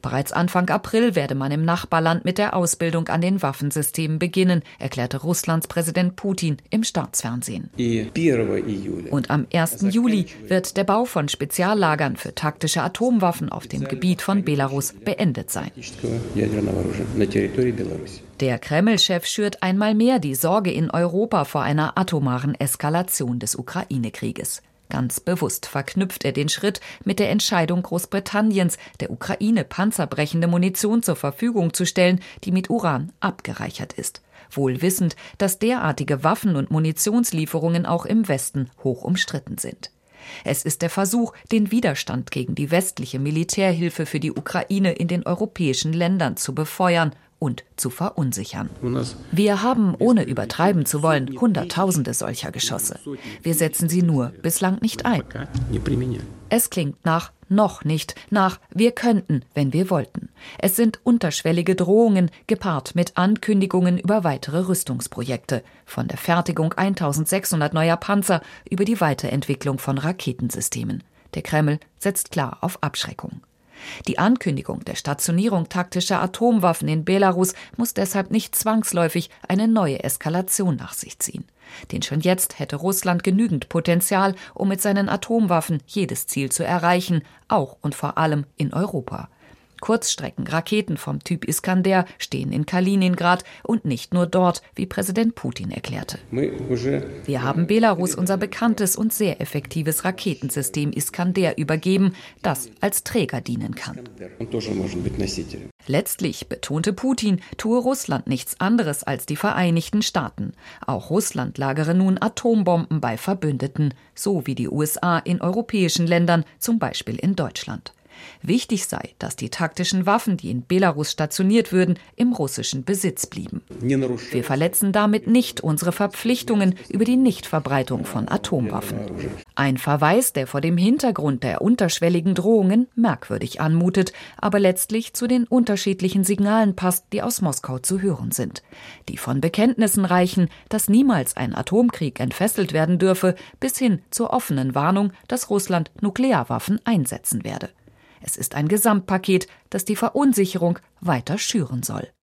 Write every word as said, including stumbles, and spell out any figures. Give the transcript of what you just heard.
Bereits Anfang April werde man im Nachbarland mit der Ausbildung an den Waffensystemen beginnen, erklärte Russlands Präsident Putin im Staatsfernsehen. Und am ersten Juli wird der Bau von Speziallagern für taktische Atomwaffen auf dem Gebiet von Belarus beendet sein. Der Kreml-Chef schürt einmal mehr die Sorge in Europa vor einer atomaren Eskalation des Ukraine-Krieges. Ganz bewusst verknüpft er den Schritt mit der Entscheidung Großbritanniens, der Ukraine panzerbrechende Munition zur Verfügung zu stellen, die mit Uran abgereichert ist. Wohl wissend, dass derartige Waffen- und Munitionslieferungen auch im Westen hoch umstritten sind. Es ist der Versuch, den Widerstand gegen die westliche Militärhilfe für die Ukraine in den europäischen Ländern zu befeuern und zu verunsichern. Wir haben, ohne übertreiben zu wollen, Hunderttausende solcher Geschosse. Wir setzen sie nur bislang nicht ein. Es klingt nach noch nicht, nach wir könnten, wenn wir wollten. Es sind unterschwellige Drohungen, gepaart mit Ankündigungen über weitere Rüstungsprojekte. Von der Fertigung eintausendsechshundert neuer Panzer über die Weiterentwicklung von Raketensystemen. Der Kreml setzt klar auf Abschreckung. Die Ankündigung der Stationierung taktischer Atomwaffen in Belarus muss deshalb nicht zwangsläufig eine neue Eskalation nach sich ziehen. Denn schon jetzt hätte Russland genügend Potenzial, um mit seinen Atomwaffen jedes Ziel zu erreichen, auch und vor allem in Europa. Kurzstreckenraketen vom Typ Iskander stehen in Kaliningrad und nicht nur dort, wie Präsident Putin erklärte. Wir haben Belarus unser bekanntes und sehr effektives Raketensystem Iskander übergeben, das als Träger dienen kann. Letztlich, betonte Putin, tue Russland nichts anderes als die Vereinigten Staaten. Auch Russland lagere nun Atombomben bei Verbündeten, so wie die U S A in europäischen Ländern, zum Beispiel in Deutschland. Wichtig sei, dass die taktischen Waffen, die in Belarus stationiert würden, im russischen Besitz blieben. Wir verletzen damit nicht unsere Verpflichtungen über die Nichtverbreitung von Atomwaffen. Ein Verweis, der vor dem Hintergrund der unterschwelligen Drohungen merkwürdig anmutet, aber letztlich zu den unterschiedlichen Signalen passt, die aus Moskau zu hören sind. Die von Bekenntnissen reichen, dass niemals ein Atomkrieg entfesselt werden dürfe, bis hin zur offenen Warnung, dass Russland Nuklearwaffen einsetzen werde. Es ist ein Gesamtpaket, das die Verunsicherung weiter schüren soll.